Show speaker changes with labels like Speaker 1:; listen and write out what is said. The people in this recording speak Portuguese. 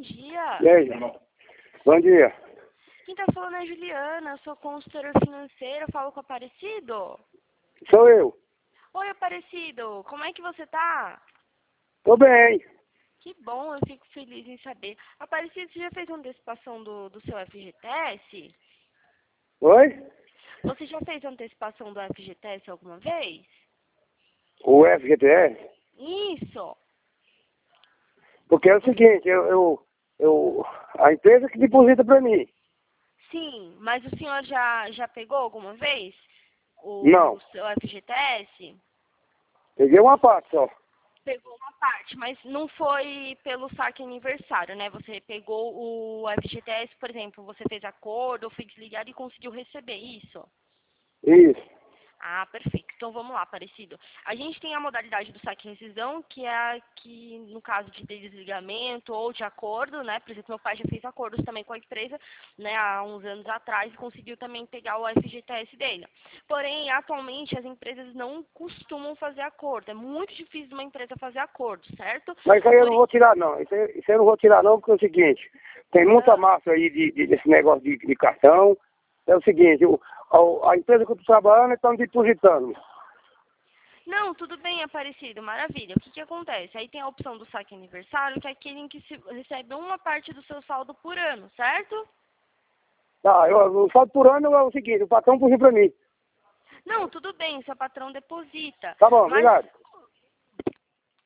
Speaker 1: dia.
Speaker 2: E aí, bom dia.
Speaker 1: Quem tá falando é a Juliana, eu sou consultora financeira, eu falo com o Aparecido.
Speaker 2: Sou eu.
Speaker 1: Oi, Aparecido, como é que você tá?
Speaker 2: Tô bem.
Speaker 1: Que bom, eu fico feliz em saber. Aparecido, você já fez uma antecipação do seu FGTS?
Speaker 2: Oi?
Speaker 1: Você já fez antecipação do FGTS alguma vez?
Speaker 2: O FGTS?
Speaker 1: Isso.
Speaker 2: Porque é o seguinte, a empresa que deposita pra mim.
Speaker 1: Sim, mas o senhor já pegou alguma vez
Speaker 2: Não.
Speaker 1: o seu FGTS?
Speaker 2: Peguei uma parte só.
Speaker 1: Pegou uma parte, mas não foi pelo saque aniversário, né? Você pegou o FGTS, por exemplo, você fez acordo, foi desligado e conseguiu receber isso?
Speaker 2: Isso.
Speaker 1: Ah, perfeito. Então vamos lá, Aparecido. A gente tem a modalidade do saque em rescisão, que é a que, no caso de desligamento ou de acordo, né? Por exemplo, meu pai já fez acordos também com a empresa, né, há uns anos atrás e conseguiu também pegar o FGTS dele. Porém, atualmente as empresas não costumam fazer acordo. É muito difícil uma empresa fazer acordo, certo?
Speaker 2: Mas isso aí eu não vou tirar não. Isso aí eu não vou tirar não, porque é o seguinte, tem muita massa aí desse negócio de cartão. É o seguinte, a empresa que eu tô trabalhando estão depositando.
Speaker 1: Não, tudo bem, Aparecido, maravilha. O que acontece? Aí tem a opção do saque aniversário, que é aquele em que se recebe uma parte do seu saldo por ano, certo?
Speaker 2: Tá, o saldo por ano é o seguinte, o patrão puxa pra mim.
Speaker 1: Não, tudo bem, seu patrão deposita.
Speaker 2: Tá bom,
Speaker 1: Mas
Speaker 2: obrigado.